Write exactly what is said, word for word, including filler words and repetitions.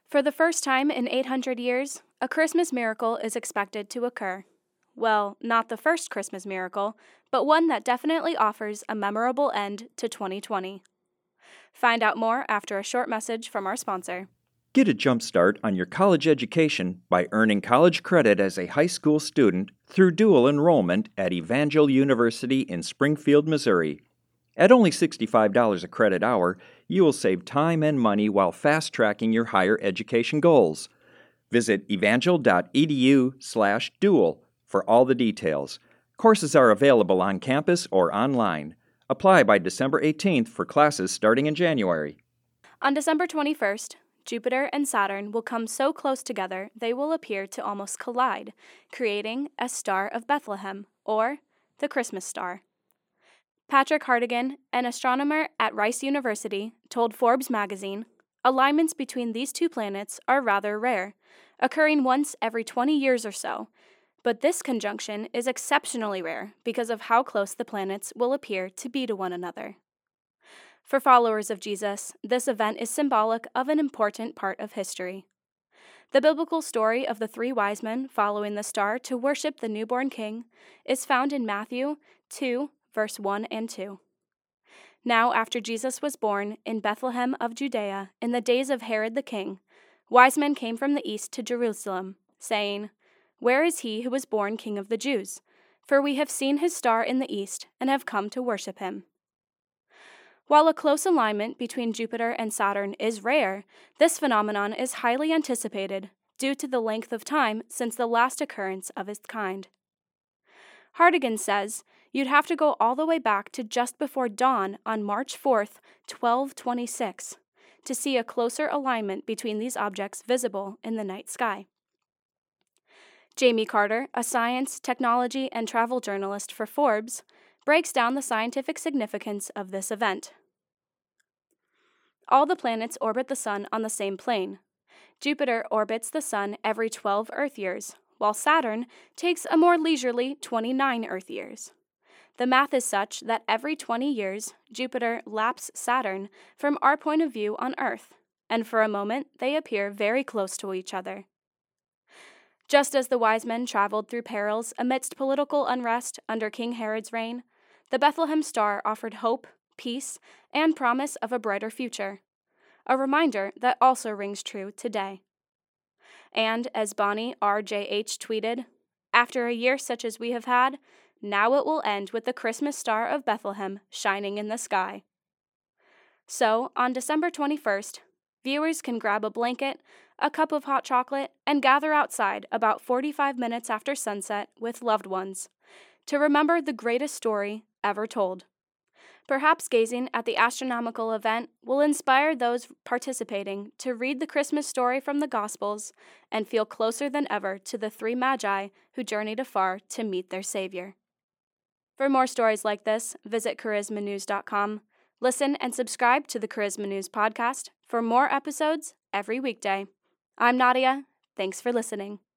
For the first time in eight hundred years, a Christmas miracle is expected to occur. Well, not the first Christmas miracle, but one that definitely offers a memorable end to twenty twenty. Find out more after a short message from our sponsor. Get a jump start on your college education by earning college credit as a high school student through dual enrollment at Evangel University in Springfield, Missouri. At only sixty-five dollars a credit hour, you will save time and money while fast-tracking your higher education goals. Visit evangel.edu slash dual for all the details. Courses are available on campus or online. Apply by December eighteenth for classes starting in January. On December twenty-first, Jupiter and Saturn will come so close together they will appear to almost collide, creating a Star of Bethlehem, or the Christmas star. Patrick Hartigan, an astronomer at Rice University, told Forbes magazine, alignments between these two planets are rather rare, occurring once every twenty years or so, but this conjunction is exceptionally rare because of how close the planets will appear to be to one another. For followers of Jesus, this event is symbolic of an important part of history. The biblical story of the three wise men following the star to worship the newborn king is found in Matthew two, verse one and two. Now, after Jesus was born in Bethlehem of Judea in the days of Herod the king, wise men came from the east to Jerusalem, saying, "Where is he who was born King of the Jews? For we have seen his star in the east and have come to worship him." While a close alignment between Jupiter and Saturn is rare, this phenomenon is highly anticipated due to the length of time since the last occurrence of its kind. Hartigan says you'd have to go all the way back to just before dawn on March fourth, twelve twenty-six, to see a closer alignment between these objects visible in the night sky. Jamie Carter, a science, technology, and travel journalist for Forbes, breaks down the scientific significance of this event. All the planets orbit the Sun on the same plane. Jupiter orbits the Sun every twelve Earth years, while Saturn takes a more leisurely twenty-nine Earth years. The math is such that every twenty years, Jupiter laps Saturn from our point of view on Earth, and for a moment they appear very close to each other. Just as the wise men traveled through perils amidst political unrest under King Herod's reign, the Bethlehem star offered hope, peace, and promise of a brighter future, a reminder that also rings true today. And as Bonnie R J H tweeted, "After a year such as we have had, now it will end with the Christmas star of Bethlehem shining in the sky." So, on December twenty-first, viewers can grab a blanket, a cup of hot chocolate, and gather outside about forty-five minutes after sunset with loved ones to remember the greatest story ever told. Perhaps gazing at the astronomical event will inspire those participating to read the Christmas story from the Gospels and feel closer than ever to the three magi who journeyed afar to meet their Savior. For more stories like this, visit charisma news dot com. Listen and subscribe to the Charisma News podcast for more episodes every weekday. I'm Nadia. Thanks for listening.